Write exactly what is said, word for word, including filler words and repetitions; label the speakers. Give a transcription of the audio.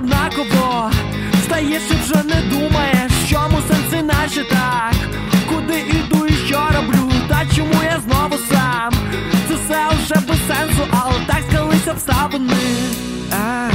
Speaker 1: однаково. Стаєш і вже не думаєш, в чому сенс іначе так. Куди іду і що роблю, та чому я знову сам. Це все вже без сенсу, але так склались обставини. А,